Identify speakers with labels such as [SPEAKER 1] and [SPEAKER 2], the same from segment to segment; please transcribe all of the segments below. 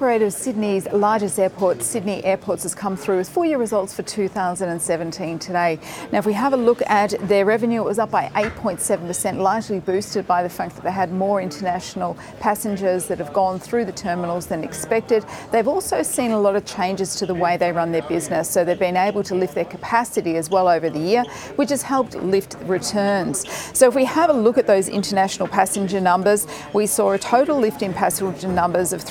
[SPEAKER 1] operator of Sydney's largest airport, Sydney Airports, has come through with full year results for 2017 today. Now, if we have a look at their revenue, it was up by 8.7%, largely boosted by the fact that they had more international passengers that have gone through the terminals than expected. They've also seen a lot of changes to the way they run their business, so they've been able to lift their capacity as well over the year, which has helped lift returns. So if we have a look at those international passenger numbers, we saw a total lift in passenger numbers of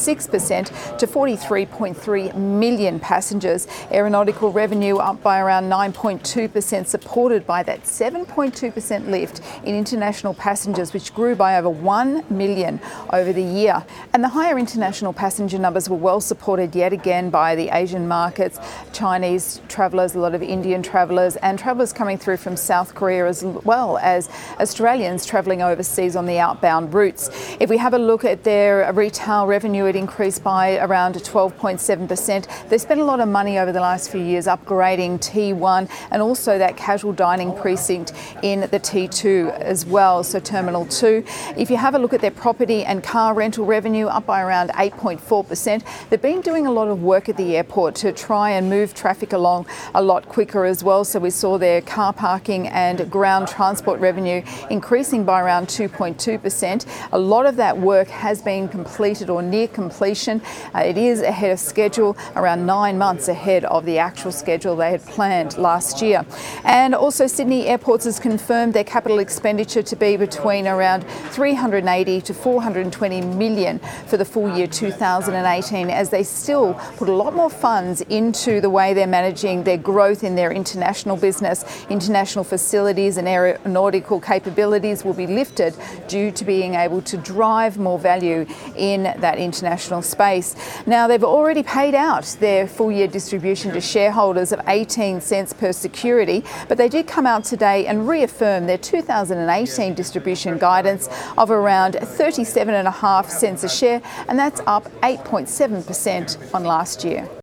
[SPEAKER 1] 3.6% to 43.3 million passengers. Aeronautical revenue up by around 9.2%, supported by that 7.2% lift in international passengers, which grew by over 1 million over the year. And the higher international passenger numbers were well supported yet again by the Asian markets, Chinese travellers, a lot of Indian travellers, and travellers coming through from South Korea, as well as Australians travelling overseas on the outbound routes. If we have a look at their retail revenue, it increased by around 12.7%. They spent a lot of money over the last few years upgrading T1 and also that casual dining precinct in the T2 as well, so Terminal 2. If you have a look at their property and car rental revenue, up by around 8.4%. They've been doing a lot of work at the airport to try and move traffic along a lot quicker as well. So we saw their car parking and ground transport revenue increasing by around 2.2%. A lot of that work has been completed or near completion. It is ahead of schedule, around 9 months ahead of the actual schedule they had planned last year. And also Sydney Airports has confirmed their capital expenditure to be between around 380 to 420 million for the full year 2018, as they still put a lot more funds into the way they're managing their growth in their international business. International facilities and aeronautical capabilities will be lifted due to being able to drive more value in that international space. Now, they've already paid out their full year distribution to shareholders of 18 cents per security, but they did come out today and reaffirm their 2018 distribution guidance of around 37.5 cents a share, and that's up 8.7% on last year.